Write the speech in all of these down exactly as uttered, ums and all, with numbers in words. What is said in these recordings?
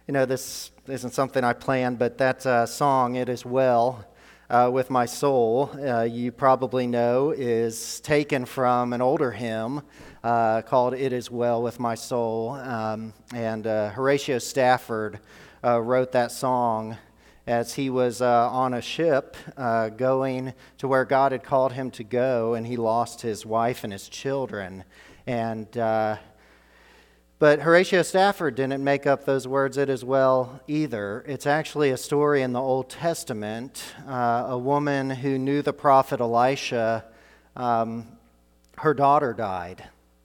You know, this isn't something I planned, but that uh, song, It Is Well uh, With My Soul, uh, you probably know is taken from an older hymn uh, called It Is Well With My Soul. Um, and uh, Horatio Stafford uh, wrote that song as he was uh, on a ship uh, going to where God had called him to go, and he lost his wife and his children. And uh, But Horatio Stafford didn't make up those words "it as well" either. It's actually a story in the Old Testament. Uh, a woman who knew the prophet Elisha, um, her daughter died.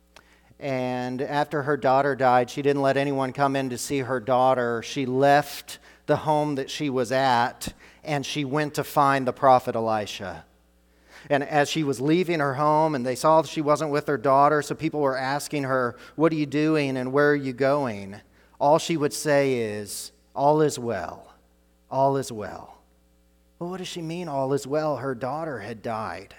And after her daughter died, she didn't let anyone come in to see her daughter. She left the home that she was at, and she went to find the prophet Elisha. And as she was leaving her home, and they saw she wasn't with her daughter, so people were asking her, "What are you doing and where are you going?" All she would say is, "All is well. All is well." Well, what does she mean, all is well? Her daughter had died.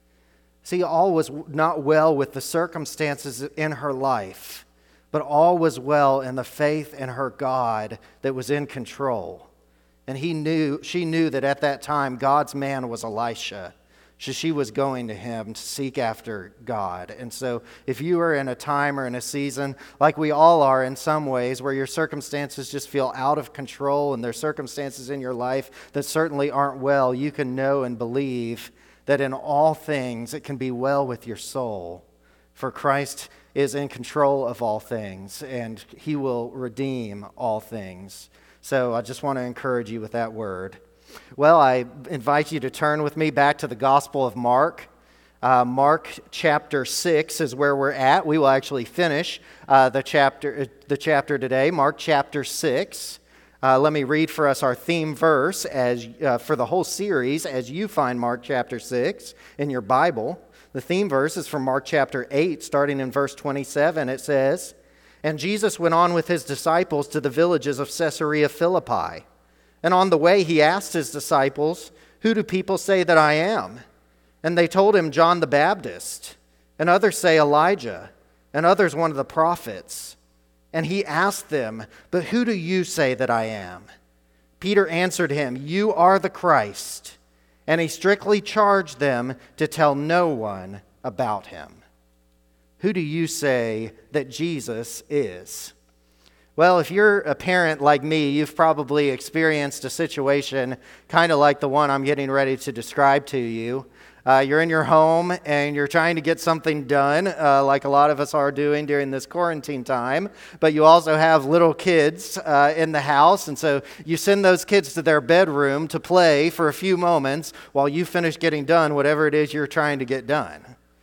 See, all was not well with the circumstances in her life, but all was well in the faith in her God that was in control. And he knew, she knew that at that time, God's man was Elisha. So she was going to him to seek after God. And so if you are in a time or in a season, like we all are in some ways, where your circumstances just feel out of control and there's circumstances in your life that certainly aren't well, you can know and believe that in all things it can be well with your soul. For Christ is in control of all things, and he will redeem all things. So I just want to encourage you with that word. Well, I invite you to turn with me back to the Gospel of Mark. Uh, Mark chapter six is where we're at. We will actually finish uh, the chapter the chapter today, Mark chapter six. Uh, let me read for us our theme verse as uh, for the whole series as you find Mark chapter six in your Bible. The theme verse is from Mark chapter eight, starting in verse twenty-seven. It says, "And Jesus went on with his disciples to the villages of Caesarea Philippi. And on the way he asked his disciples, 'Who do people say that I am?' And they told him, 'John the Baptist. And others say Elijah, and others one of the prophets.' And he asked them, 'But who do you say that I am?' Peter answered him, 'You are the Christ.' And he strictly charged them to tell no one about him." Who do you say that Jesus is? Well, if you're a parent like me, you've probably experienced a situation kind of like the one I'm getting ready to describe to you. Uh, you're in your home and you're trying to get something done, uh, like a lot of us are doing during this quarantine time, but you also have little kids uh, in the house, and so you send those kids to their bedroom to play for a few moments while you finish getting done whatever it is you're trying to get done.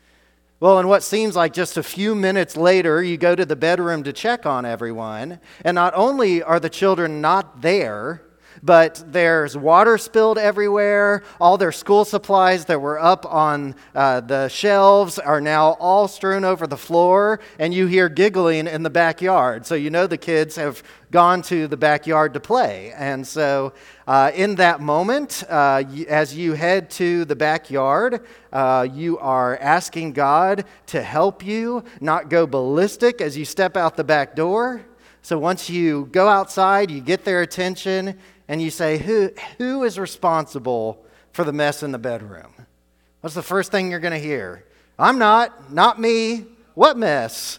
Well, in what seems like just a few minutes later, you go to the bedroom to check on everyone, and not only are the children not there, but there's water spilled everywhere. All their school supplies that were up on uh, the shelves are now all strewn over the floor, and you hear giggling in the backyard. So you know the kids have gone to the backyard to play. And so uh, in that moment, uh, as you head to the backyard, uh, you are asking God to help you not go ballistic as you step out the back door. So once you go outside, you get their attention, and you say, who, who is responsible for the mess in the bedroom? What's the first thing you're going to hear? I'm not, not me. What mess?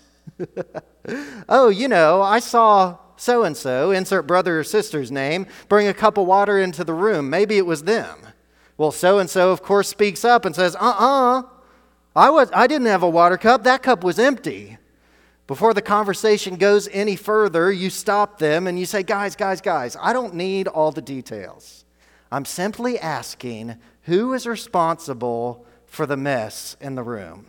Oh, you know, I saw so-and-so, insert brother or sister's name, bring a cup of water into the room. Maybe it was them. Well, so-and-so, of course, speaks up and says, uh-uh, I was, I didn't have a water cup. That cup was empty. Before the conversation goes any further, you stop them and you say, guys, guys, guys, I don't need all the details. I'm simply asking who is responsible for the mess in the room.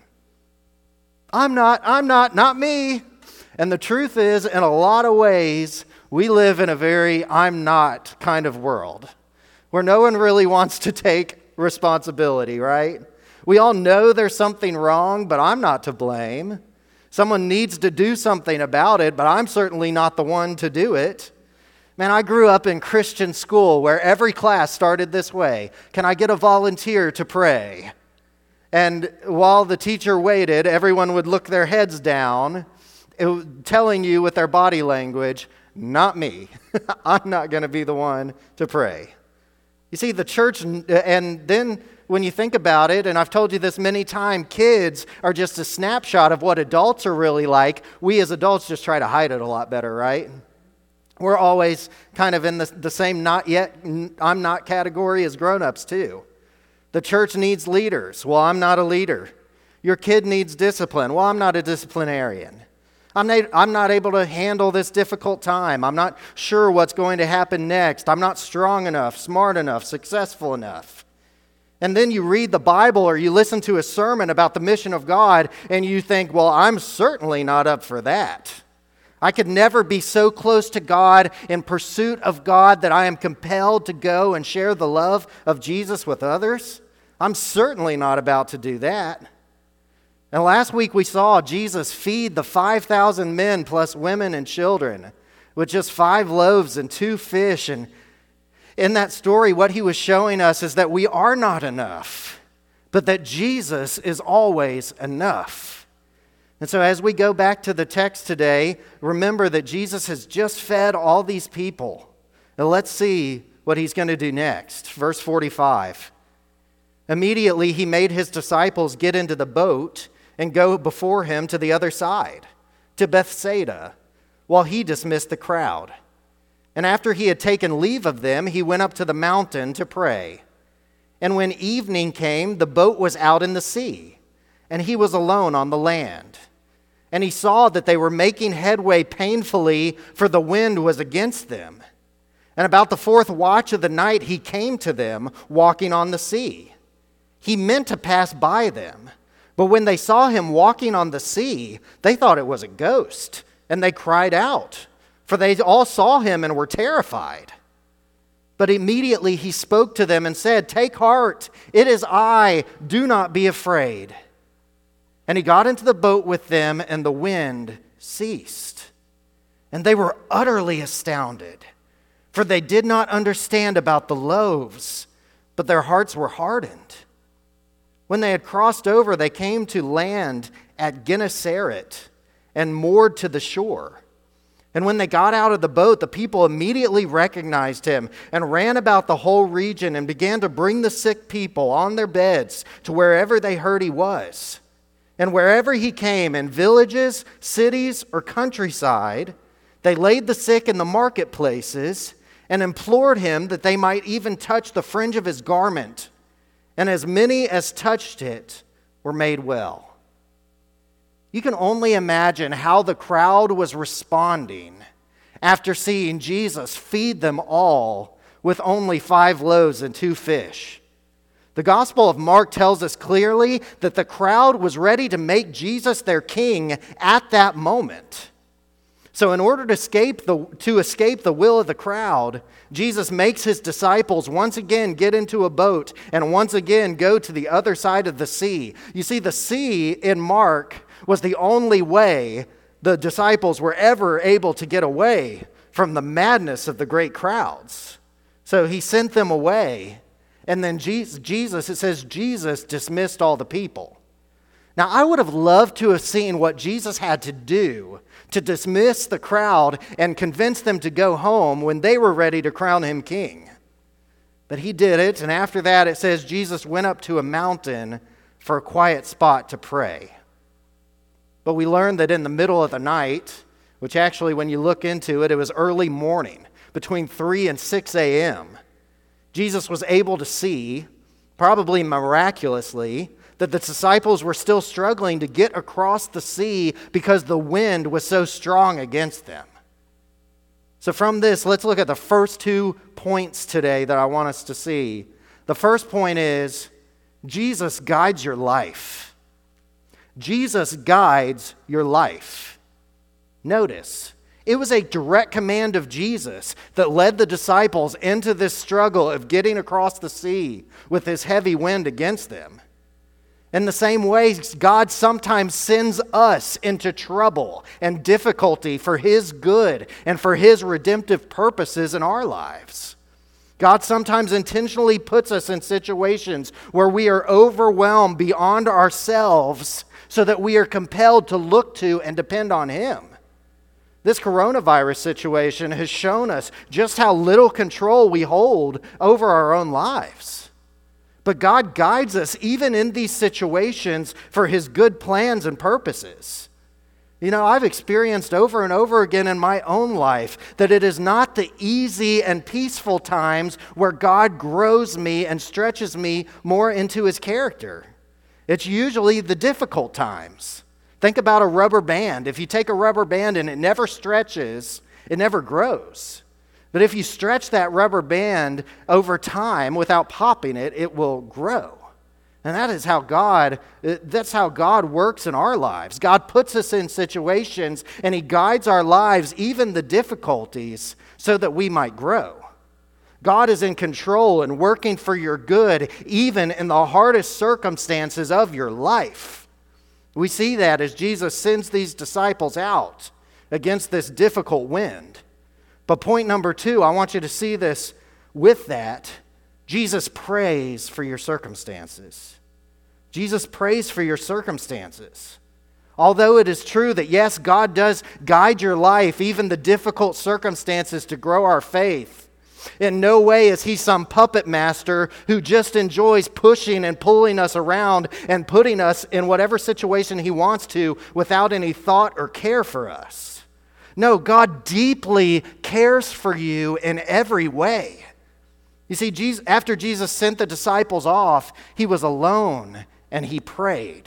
I'm not, I'm not, not me. And the truth is, in a lot of ways, we live in a very I'm not kind of world where no one really wants to take responsibility, right? We all know there's something wrong, but I'm not to blame. Someone needs to do something about it, but I'm certainly not the one to do it. Man, I grew up in Christian school where every class started this way. Can I get a volunteer to pray? And while the teacher waited, everyone would look their heads down, it, telling you with their body language, not me. I'm not going to be the one to pray. You see, the church, and then when you think about it, and I've told you this many times, kids are just a snapshot of what adults are really like. We as adults just try to hide it a lot better, right? We're always kind of in the, the same not yet, I'm not category as grown-ups too. The church needs leaders. Well, I'm not a leader. Your kid needs discipline. Well, I'm not a disciplinarian. I'm not, I'm not able to handle this difficult time. I'm not sure what's going to happen next. I'm not strong enough, smart enough, successful enough. And then you read the Bible or you listen to a sermon about the mission of God and you think, well, I'm certainly not up for that. I could never be so close to God in pursuit of God that I am compelled to go and share the love of Jesus with others. I'm certainly not about to do that. And last week we saw Jesus feed the five thousand men plus women and children with just five loaves and two fish. And in that story, what he was showing us is that we are not enough, but that Jesus is always enough. And so as we go back to the text today, remember that Jesus has just fed all these people. Now let's see what he's going to do next. Verse forty-five. Immediately he made his disciples get into the boat and go before him to the other side, to Bethsaida, while he dismissed the crowd. And after he had taken leave of them, he went up to the mountain to pray. And when evening came, the boat was out in the sea, and he was alone on the land. And he saw that they were making headway painfully, for the wind was against them. And about the fourth watch of the night, he came to them, walking on the sea. He meant to pass by them, but when they saw him walking on the sea, they thought it was a ghost, and they cried out, for they all saw him and were terrified. But immediately he spoke to them and said, "Take heart, it is I, do not be afraid." And he got into the boat with them, and the wind ceased. And they were utterly astounded, for they did not understand about the loaves, but their hearts were hardened. When they had crossed over, they came to land at Gennesaret and moored to the shore. And when they got out of the boat, the people immediately recognized him and ran about the whole region and began to bring the sick people on their beds to wherever they heard he was. And wherever he came, in villages, cities, or countryside, they laid the sick in the marketplaces and implored him that they might even touch the fringe of his garment. And as many as touched it were made well. You can only imagine how the crowd was responding after seeing Jesus feed them all with only five loaves and two fish. The Gospel of Mark tells us clearly that the crowd was ready to make Jesus their king at that moment. So in order to escape the, to escape the will of the crowd, Jesus makes his disciples once again get into a boat and once again go to the other side of the sea. You see, the sea in Mark was the only way the disciples were ever able to get away from the madness of the great crowds. So he sent them away, and then Jesus, it says Jesus dismissed all the people. Now, I would have loved to have seen what Jesus had to do to dismiss the crowd and convince them to go home when they were ready to crown him king. But he did it, and after that it says Jesus went up to a mountain for a quiet spot to pray. But we learned that in the middle of the night, which actually when you look into it, it was early morning, between three and six a.m., Jesus was able to see, probably miraculously, that the disciples were still struggling to get across the sea because the wind was so strong against them. So from this, let's look at the first two points today that I want us to see. The first point is, Jesus guides your life. Jesus guides your life. Notice, it was a direct command of Jesus that led the disciples into this struggle of getting across the sea with this heavy wind against them. In the same way, God sometimes sends us into trouble and difficulty for his good and for his redemptive purposes in our lives. God sometimes intentionally puts us in situations where we are overwhelmed beyond ourselves so that we are compelled to look to and depend on him. This coronavirus situation has shown us just how little control we hold over our own lives. But God guides us even in these situations for His good plans and purposes. You know, I've experienced over and over again in my own life that it is not the easy and peaceful times where God grows me and stretches me more into His character. It's usually the difficult times. Think about a rubber band. If you take a rubber band and it never stretches, it never grows. But if you stretch that rubber band over time without popping it, it will grow. And that is how God, that's how God works in our lives. God puts us in situations and He guides our lives, even the difficulties, so that we might grow. God is in control and working for your good, even in the hardest circumstances of your life. We see that as Jesus sends these disciples out against this difficult wind. But point number two, I want you to see this with that. Jesus prays for your circumstances. Jesus prays for your circumstances. Although it is true that, yes, God does guide your life, even the difficult circumstances, to grow our faith, in no way is He some puppet master who just enjoys pushing and pulling us around and putting us in whatever situation He wants to without any thought or care for us. No, God deeply cares for you in every way. You see, Jesus, after Jesus sent the disciples off, He was alone and He prayed.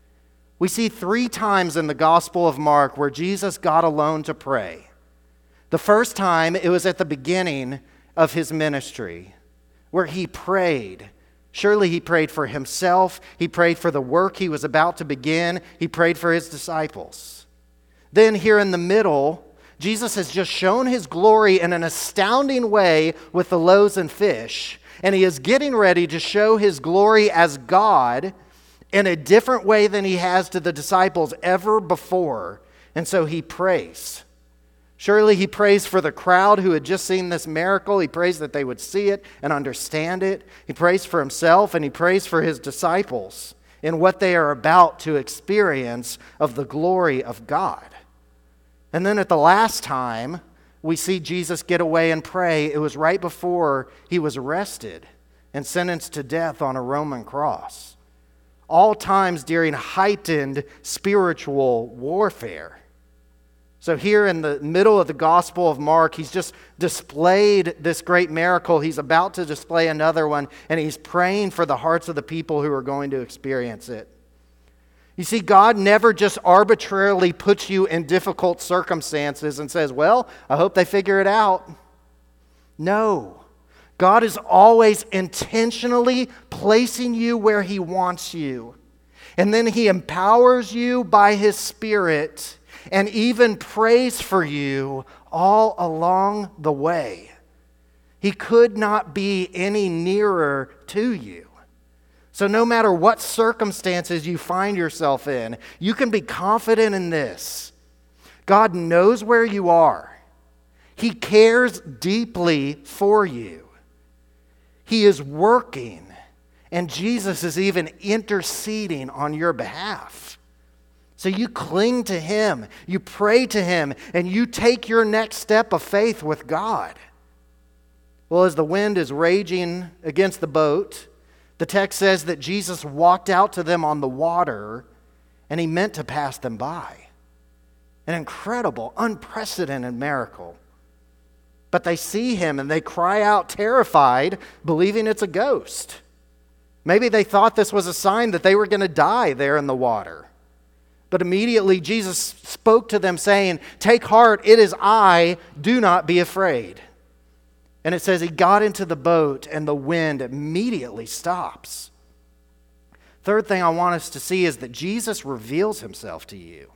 We see three times in the Gospel of Mark where Jesus got alone to pray. The first time, it was at the beginning of His ministry, where He prayed. Surely He prayed for Himself. He prayed for the work He was about to begin. He prayed for His disciples. Then here in the middle, Jesus has just shown His glory in an astounding way with the loaves and fish, and He is getting ready to show His glory as God in a different way than He has to the disciples ever before. And so He prays. Surely He prays for the crowd who had just seen this miracle. He prays that they would see it and understand it. He prays for Himself, and He prays for His disciples in what they are about to experience of the glory of God. And then at the last time we see Jesus get away and pray, it was right before He was arrested and sentenced to death on a Roman cross. All times during heightened spiritual warfare. So here in the middle of the Gospel of Mark, He's just displayed this great miracle. He's about to display another one, and He's praying for the hearts of the people who are going to experience it. You see, God never just arbitrarily puts you in difficult circumstances and says, well, I hope they figure it out. No. God is always intentionally placing you where He wants you. And then He empowers you by His Spirit and even prays for you all along the way. He could not be any nearer to you. So no matter what circumstances you find yourself in, you can be confident in this. God knows where you are. He cares deeply for you. He is working, and Jesus is even interceding on your behalf. So you cling to Him, you pray to Him, and you take your next step of faith with God. Well, as the wind is raging against the boat, the text says that Jesus walked out to them on the water, and He meant to pass them by. An incredible, unprecedented miracle. But they see Him and they cry out terrified, believing it's a ghost. Maybe they thought this was a sign that they were going to die there in the water. But immediately Jesus spoke to them saying, "Take heart, it is I, do not be afraid." And it says He got into the boat and the wind immediately stops. Third thing I want us to see is that Jesus reveals Himself to you.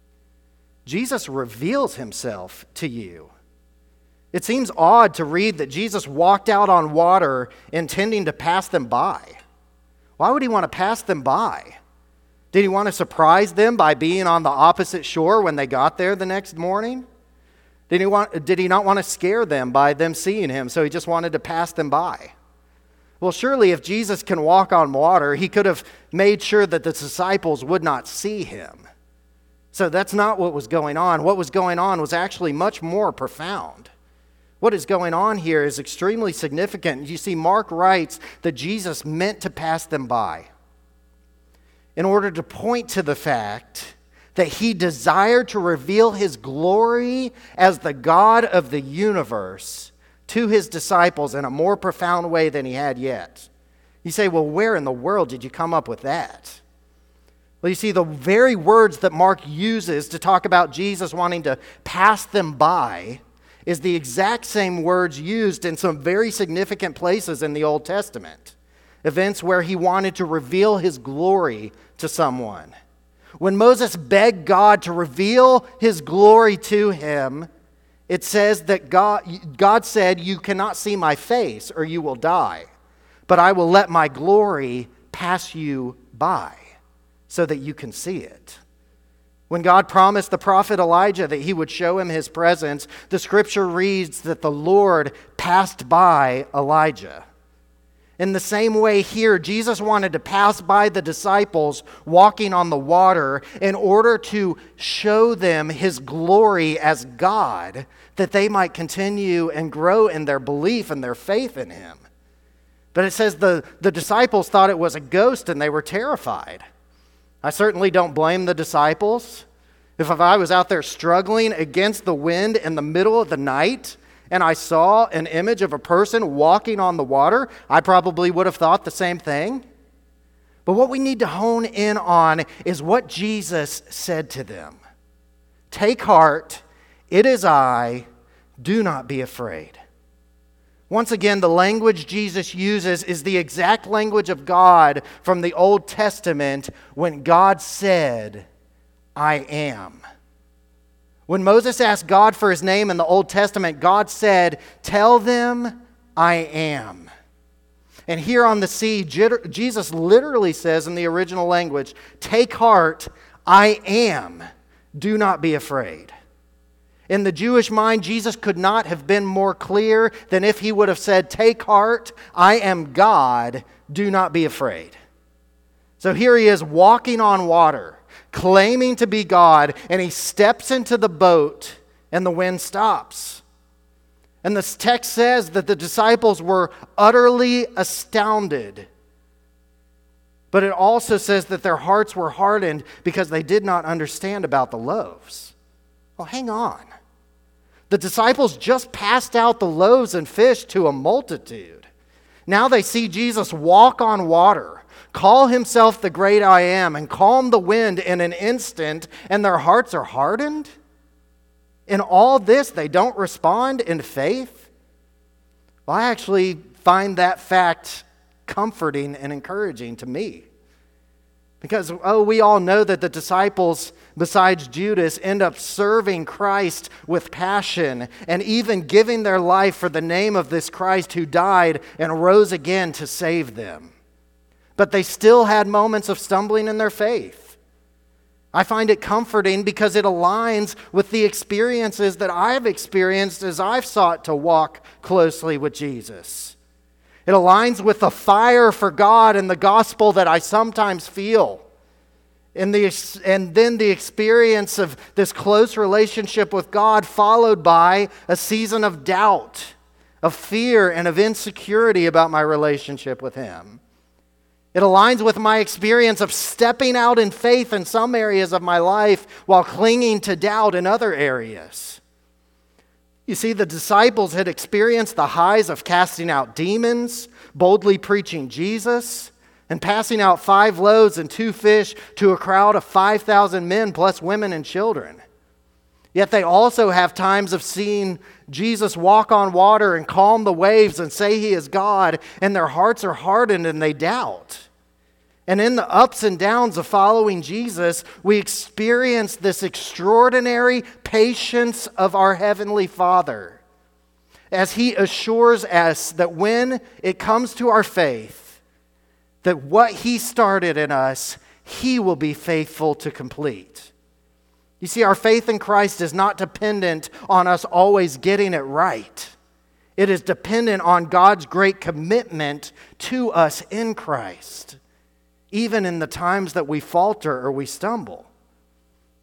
Jesus reveals Himself to you. It seems odd to read that Jesus walked out on water intending to pass them by. Why would He want to pass them by? Did He want to surprise them by being on the opposite shore when they got there the next morning? Did he, want, did he not want to scare them by them seeing Him, so He just wanted to pass them by? Well, surely if Jesus can walk on water, He could have made sure that the disciples would not see Him. So that's not what was going on. What was going on was actually much more profound. What is going on here is extremely significant. You see, Mark writes that Jesus meant to pass them by in order to point to the fact that he desired to reveal his glory as the God of the universe to his disciples in a more profound way than he had yet. You say, well, where in the world did you come up with that? Well, you see, the very words that Mark uses to talk about Jesus wanting to pass them by is the exact same words used in some very significant places in the Old Testament. Events where he wanted to reveal his glory to someone. When Moses begged God to reveal his glory to him, it says that God, God said, "You cannot see my face or you will die, but I will let my glory pass you by so that you can see it." When God promised the prophet Elijah that he would show him his presence, the scripture reads that the Lord passed by Elijah. In the same way here, Jesus wanted to pass by the disciples walking on the water in order to show them his glory as God, that they might continue and grow in their belief and their faith in him. But it says the, the disciples thought it was a ghost and they were terrified. I certainly don't blame the disciples. If I was out there struggling against the wind in the middle of the night and I saw an image of a person walking on the water, I probably would have thought the same thing. But what we need to hone in on is what Jesus said to them. "Take heart, it is I, do not be afraid." Once again, the language Jesus uses is the exact language of God from the Old Testament when God said, "I am." When Moses asked God for his name in the Old Testament, God said, "Tell them I am." And here on the sea, Jesus literally says in the original language, "Take heart, I am. Do not be afraid." In the Jewish mind, Jesus could not have been more clear than if he would have said, "Take heart, I am God. Do not be afraid." So here he is walking on water, claiming to be God, and he steps into the boat and the wind stops. And this text says that the disciples were utterly astounded. But it also says that their hearts were hardened because they did not understand about the loaves. Well, hang on. The disciples just passed out the loaves and fish to a multitude. Now they see Jesus walk on water, call himself the great I am, and calm the wind in an instant, and their hearts are hardened? In all this, they don't respond in faith? Well, I actually find that fact comforting and encouraging to me. Because, oh, we all know that the disciples, besides Judas, end up serving Christ with passion and even giving their life for the name of this Christ who died and rose again to save them. But they still had moments of stumbling in their faith. I find it comforting because it aligns with the experiences that I've experienced as I've sought to walk closely with Jesus. It aligns with the fire for God and the gospel that I sometimes feel. And, the, and then the experience of this close relationship with God followed by a season of doubt, of fear, and of insecurity about my relationship with Him. It aligns with my experience of stepping out in faith in some areas of my life while clinging to doubt in other areas. You see, the disciples had experienced the highs of casting out demons, boldly preaching Jesus, and passing out five loaves and two fish to a crowd of five thousand men plus women and children. Yet they also have times of seeing Jesus walk on water and calm the waves and say He is God, and their hearts are hardened and they doubt. And in the ups and downs of following Jesus, we experience this extraordinary patience of our Heavenly Father as He assures us that when it comes to our faith, that what He started in us, He will be faithful to complete. You see, our faith in Christ is not dependent on us always getting it right. It is dependent on God's great commitment to us in Christ, even in the times that we falter or we stumble.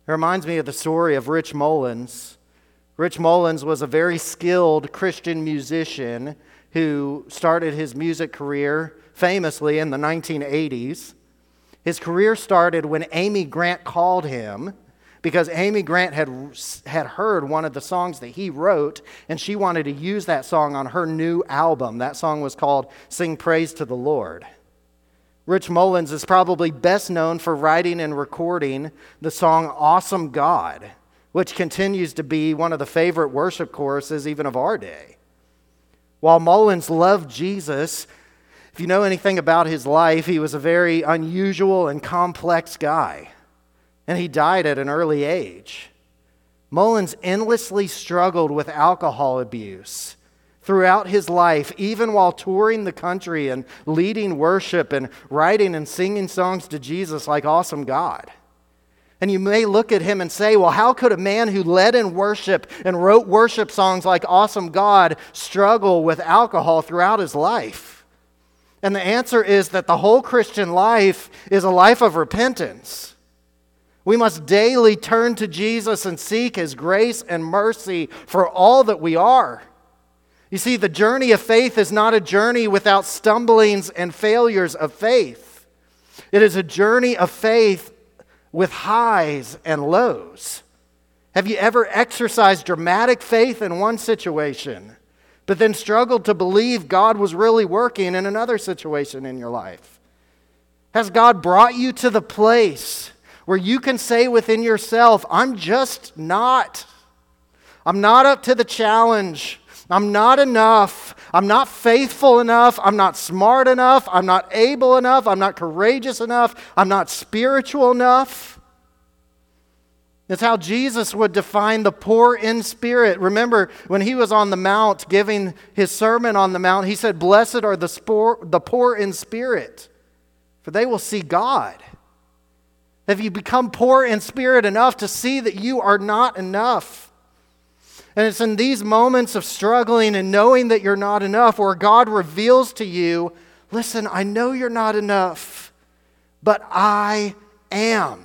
It reminds me of the story of Rich Mullins. Rich Mullins was a very skilled Christian musician who started his music career famously in the nineteen eighties. His career started when Amy Grant called him because Amy Grant had, had heard one of the songs that he wrote, and she wanted to use that song on her new album. That song was called Sing Praise to the Lord. Rich Mullins is probably best known for writing and recording the song Awesome God, which continues to be one of the favorite worship choruses even of our day. While Mullins loved Jesus, if you know anything about his life, he was a very unusual and complex guy, and he died at an early age. Mullins endlessly struggled with alcohol abuse throughout his life, even while touring the country and leading worship and writing and singing songs to Jesus like Awesome God. And you may look at him and say, well, how could a man who led in worship and wrote worship songs like Awesome God struggle with alcohol throughout his life? And the answer is that the whole Christian life is a life of repentance. We must daily turn to Jesus and seek His grace and mercy for all that we are. You see, the journey of faith is not a journey without stumblings and failures of faith. It is a journey of faith with highs and lows. Have you ever exercised dramatic faith in one situation, but then struggled to believe God was really working in another situation in your life? Has God brought you to the place where you can say within yourself, I'm just not. I'm not up to the challenge. I'm not enough. I'm not faithful enough. I'm not smart enough. I'm not able enough. I'm not courageous enough. I'm not spiritual enough. That's how Jesus would define the poor in spirit. Remember, when He was on the Mount giving His sermon on the Mount, He said, blessed are the, spor- the poor in spirit, for they will see God. Have you become poor in spirit enough to see that you are not enough? And it's in these moments of struggling and knowing that you're not enough where God reveals to you, listen, I know you're not enough, but I am.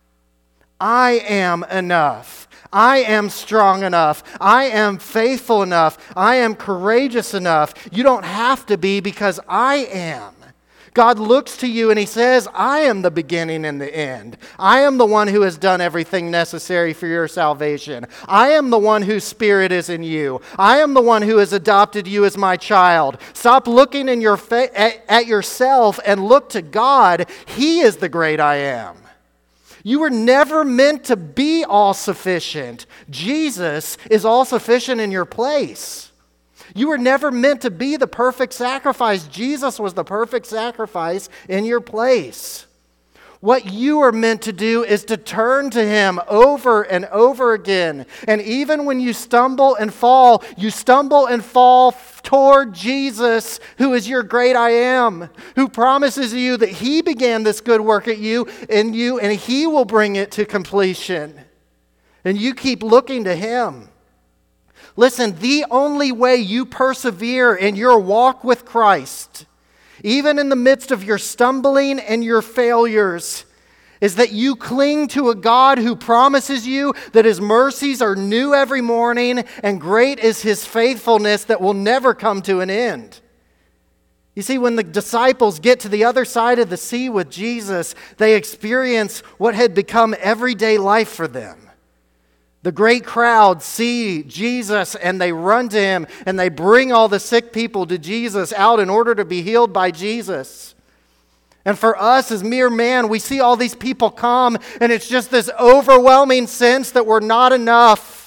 I am enough. I am strong enough. I am faithful enough. I am courageous enough. You don't have to be because I am. God looks to you and He says, I am the beginning and the end. I am the one who has done everything necessary for your salvation. I am the one whose spirit is in you. I am the one who has adopted you as my child. Stop looking in your fa- at, at yourself and look to God. He is the great I am. You were never meant to be all-sufficient. Jesus is all-sufficient in your place. You were never meant to be the perfect sacrifice. Jesus was the perfect sacrifice in your place. What you are meant to do is to turn to Him over and over again. And even when you stumble and fall, you stumble and fall toward Jesus, who is your great I am, who promises you that He began this good work at you in you, and He will bring it to completion. And you keep looking to Him. Listen, the only way you persevere in your walk with Christ, even in the midst of your stumbling and your failures, is that you cling to a God who promises you that His mercies are new every morning and great is His faithfulness that will never come to an end. You see, when the disciples get to the other side of the sea with Jesus, they experience what had become everyday life for them. The great crowd see Jesus and they run to Him and they bring all the sick people to Jesus out in order to be healed by Jesus. And for us as mere man, we see all these people come and it's just this overwhelming sense that we're not enough.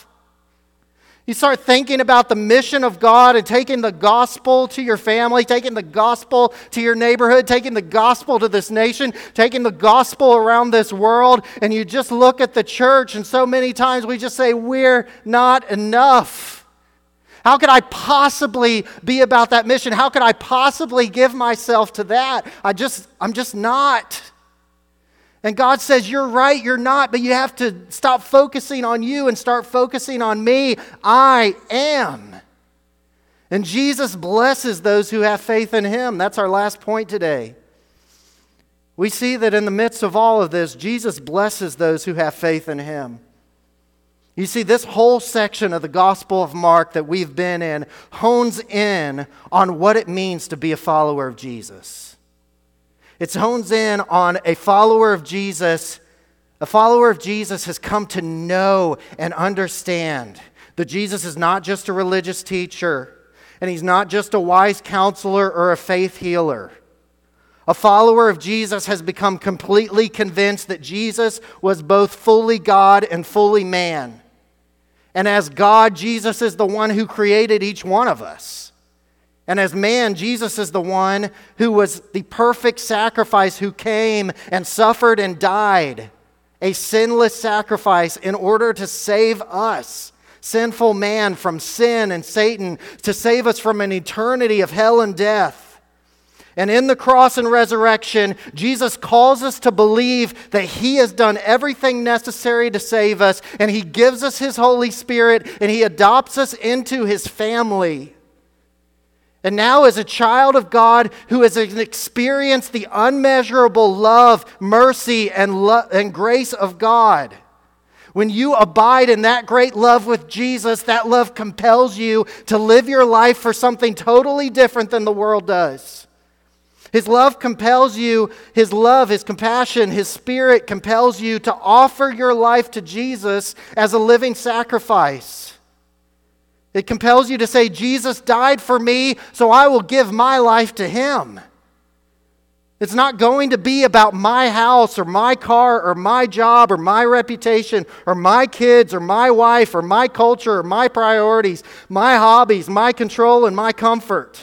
You start thinking about the mission of God and taking the gospel to your family, taking the gospel to your neighborhood, taking the gospel to this nation, taking the gospel around this world, and you just look at the church and so many times we just say, we're not enough. How could I possibly be about that mission? How could I possibly give myself to that? I just, I'm just not. And God says, you're right, you're not, but you have to stop focusing on you and start focusing on me. I am. And Jesus blesses those who have faith in Him. That's our last point today. we see that in the midst of all of this, Jesus blesses those who have faith in him. You see, this whole section of the Gospel of Mark that we've been in hones in on what it means to be a follower of Jesus. It hones in on a follower of Jesus. A follower of Jesus has come to know and understand that Jesus is not just a religious teacher, and he's not just a wise counselor or a faith healer. A follower of Jesus has become completely convinced that Jesus was both fully God and fully man. And as God, Jesus is the one who created each one of us. And as man, Jesus is the one who was the perfect sacrifice, who came and suffered and died, a sinless sacrifice in order to save us, sinful man, from sin and Satan, to save us from an eternity of hell and death. And in the cross and resurrection, Jesus calls us to believe that he has done everything necessary to save us, and he gives us his Holy Spirit, and he adopts us into his family. And now, as a child of God who has experienced the unmeasurable love, mercy, and, lo- and grace of God, when you abide in that great love with Jesus, that love compels you to live your life for something totally different than the world does. His love compels you, his love, his compassion, his spirit compels you to offer your life to Jesus as a living sacrifice. It compels you to say, Jesus died for me, so I will give my life to him. It's not going to be about my house or my car or my job or my reputation or my kids or my wife or my culture or my priorities, my hobbies, my control and my comfort.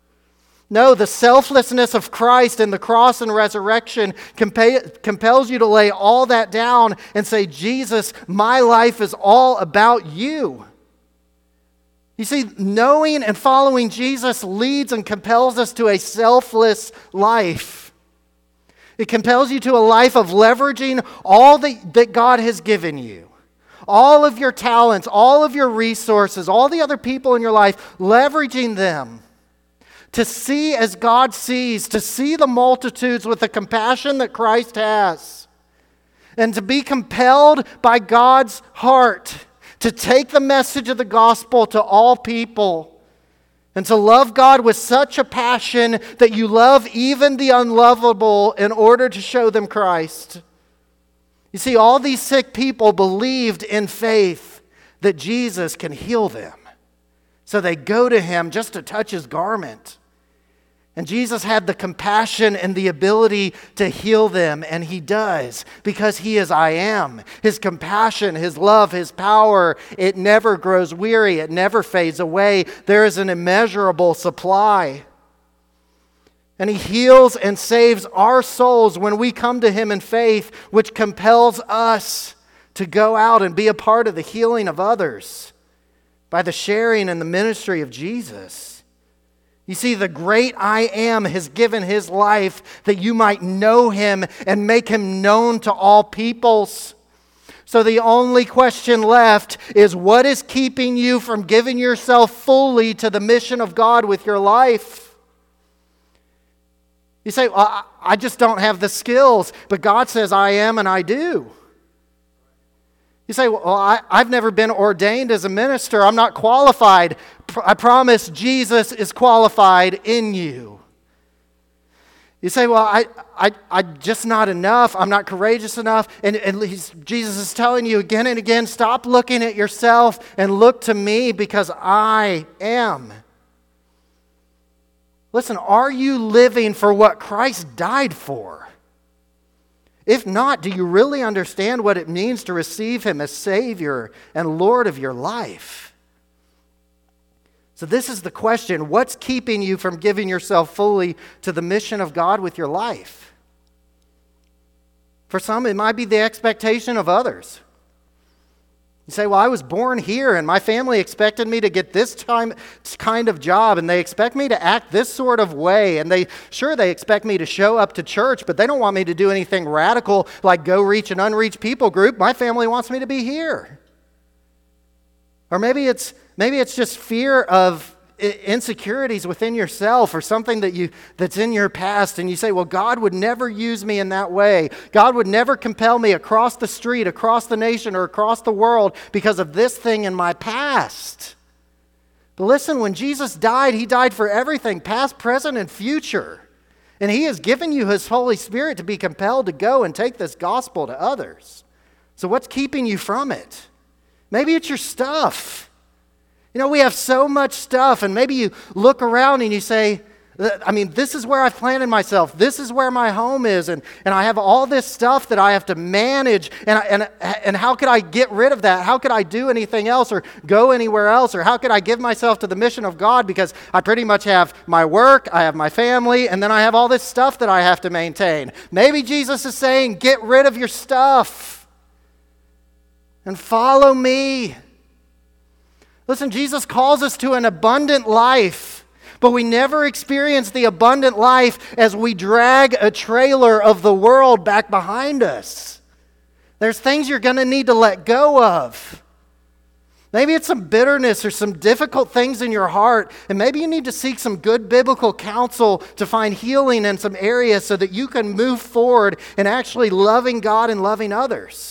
No, the selflessness of Christ and the cross and resurrection compa- compels you to lay all that down and say, Jesus, my life is all about you. You see, knowing and following Jesus leads and compels us to a selfless life. It compels you to a life of leveraging all that, that God has given you. All of your talents, all of your resources, all the other people in your life, leveraging them. To see as God sees, to see the multitudes with the compassion that Christ has, and to be compelled by God's heart to take the message of the gospel to all people, and to love God with such a passion that you love even the unlovable in order to show them Christ. You see, all these sick people believed in faith that Jesus can heal them. So they go to him just to touch his garment. And Jesus had the compassion and the ability to heal them, and he does, because he is I am. His compassion, his love, his power, it never grows weary, it never fades away. There is an immeasurable supply. And he heals and saves our souls when we come to him in faith, which compels us to go out and be a part of the healing of others by the sharing and the ministry of Jesus. You see, the great I am has given his life that you might know him and make him known to all peoples. So the only question left is, what is keeping you from giving yourself fully to the mission of God with your life? You say, well, I just don't have the skills, but God says I am and I do. You say, well, I, I've never been ordained as a minister. I'm not qualified. I promise Jesus is qualified in you. You say, well, I, I, I'm just not enough. I'm not courageous enough. And, and he's, Jesus is telling you again and again, stop looking at yourself and look to me, because I am. Listen, are you living for what Christ died for? If not, do you really understand what it means to receive him as Savior and Lord of your life? So this is the question. What's keeping you from giving yourself fully to the mission of God with your life? For some, it might be the expectation of others. You say, well, I was born here and my family expected me to get this time, kind of job, and they expect me to act this sort of way, and they sure they expect me to show up to church, but they don't want me to do anything radical like go reach an unreached people group. My family wants me to be here. Or maybe it's maybe it's just fear of insecurities within yourself or something that you that's in your past, and you say, well, God would never use me in that way. God would never compel me across the street, across the nation, or across the world because of this thing in my past. But listen, when Jesus died, he died for everything, past, present, and future. And he has given you his Holy Spirit to be compelled to go and take this gospel to others. So what's keeping you from it? Maybe it's your stuff. You know, we have so much stuff, and maybe you look around and you say, I mean, this is where I've planted myself. This is where my home is, and, and I have all this stuff that I have to manage, and, I, and, and how could I get rid of that? How could I do anything else or go anywhere else? Or how could I give myself to the mission of God, because I pretty much have my work, I have my family, and then I have all this stuff that I have to maintain. Maybe Jesus is saying, get rid of your stuff and follow me. Listen, Jesus calls us to an abundant life. But we never experience the abundant life as we drag a trailer of the world back behind us. There's things you're going to need to let go of. Maybe it's some bitterness or some difficult things in your heart, and maybe you need to seek some good biblical counsel to find healing in some areas so that you can move forward in actually loving God and loving others.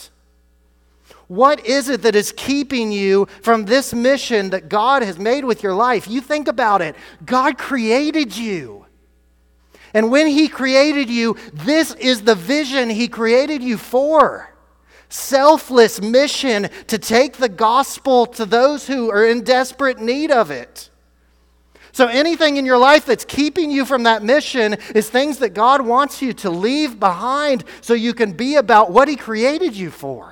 What is it that is keeping you from this mission that God has made with your life? You think about it. God created you. And when he created you, this is the vision he created you for. Selfless mission to take the gospel to those who are in desperate need of it. So anything in your life that's keeping you from that mission is things that God wants you to leave behind so you can be about what he created you for.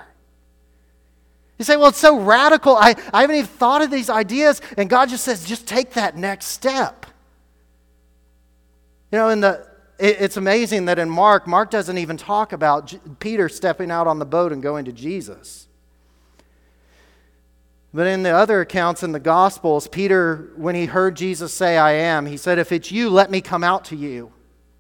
You say, well, it's so radical. I, I haven't even thought of these ideas. And God just says, just take that next step. You know, in the, it, it's amazing that in Mark, Mark doesn't even talk about J- Peter stepping out on the boat and going to Jesus. But in the other accounts in the Gospels, Peter, when he heard Jesus say, I am, he said, if it's you, let me come out to you.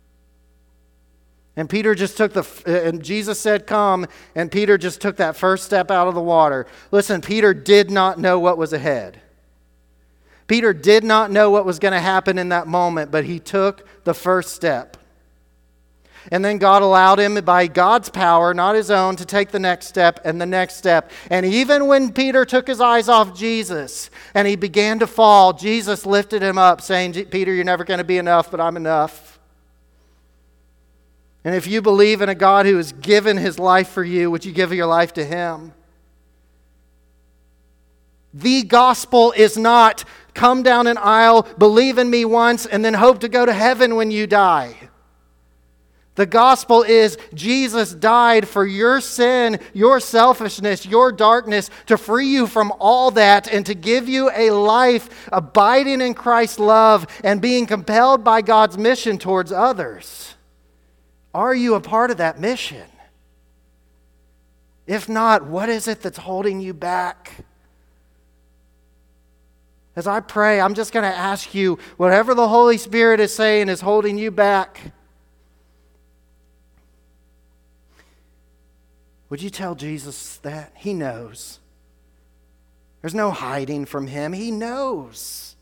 And Peter just took the, and Jesus said, come, and Peter just took that first step out of the water. Listen, Peter did not know what was ahead. Peter did not know what was going to happen in that moment, but he took the first step. And then God allowed him, by God's power, not his own, to take the next step and the next step. And even when Peter took his eyes off Jesus and he began to fall, Jesus lifted him up, saying, Peter, you're never going to be enough, but I'm enough. And if you believe in a God who has given his life for you, would you give your life to him? The gospel is not come down an aisle, believe in me once, and then hope to go to heaven when you die. The gospel is Jesus died for your sin, your selfishness, your darkness, to free you from all that and to give you a life abiding in Christ's love and being compelled by God's mission towards others. Are you a part of that mission? If not, what is it that's holding you back? As I pray, I'm just going to ask you, whatever the Holy Spirit is saying is holding you back, would you tell Jesus that? He knows. There's no hiding from him. He knows.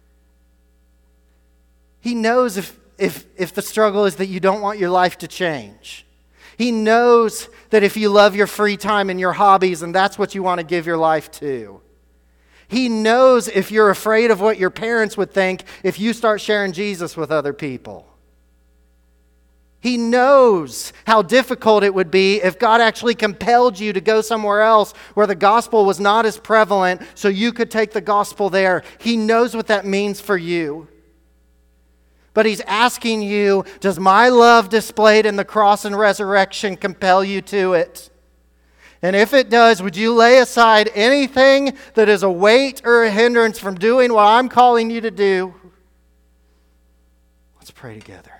He knows if If, if the struggle is that you don't want your life to change. He knows that if you love your free time and your hobbies and that's what you want to give your life to. He knows if you're afraid of what your parents would think if you start sharing Jesus with other people. He knows how difficult it would be if God actually compelled you to go somewhere else where the gospel was not as prevalent so you could take the gospel there. He knows what that means for you. But he's asking you, does my love displayed in the cross and resurrection compel you to it? And if it does, would you lay aside anything that is a weight or a hindrance from doing what I'm calling you to do? Let's pray together.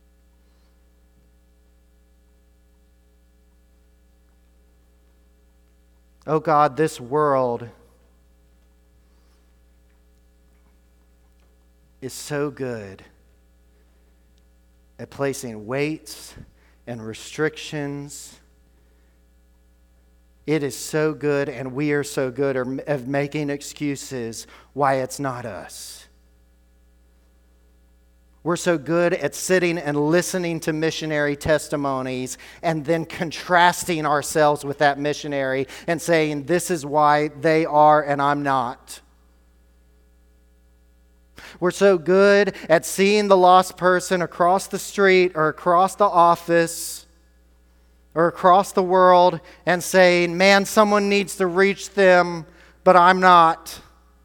Oh God, this world is so good at placing weights and restrictions. It is so good, and we are so good at making excuses why it's not us. We're so good at sitting and listening to missionary testimonies and then contrasting ourselves with that missionary and saying, this is why they are and I'm not. We're so good at seeing the lost person across the street or across the office or across the world and saying, man, someone needs to reach them, but I'm not.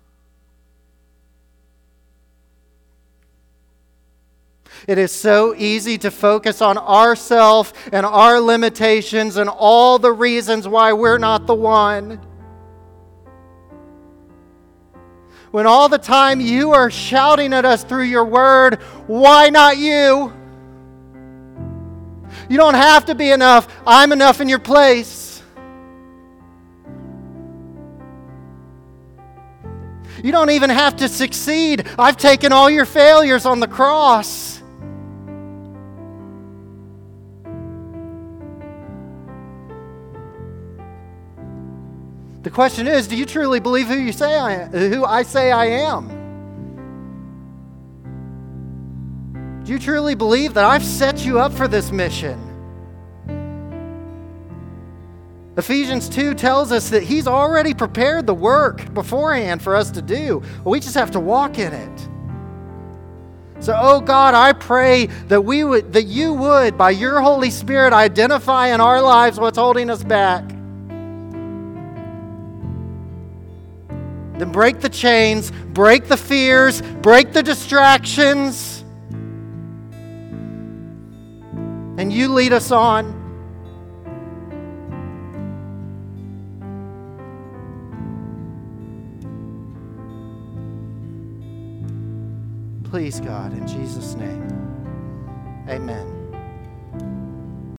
It is so easy to focus on ourselves and our limitations and all the reasons why we're not the one. When all the time you are shouting at us through your word, why not you? You don't have to be enough. I'm enough in your place. You don't even have to succeed. I've taken all your failures on the cross. The question is, do you truly believe who you say I am, who I say I am? Do you truly believe that I've set you up for this mission? Ephesians two tells us that He's already prepared the work beforehand for us to do. We just have to walk in it. So, oh God, I pray that we would, that you would, by your Holy Spirit, identify in our lives what's holding us back. Then break the chains, break the fears, break the distractions, and you lead us on. Please, God, in Jesus' name, amen.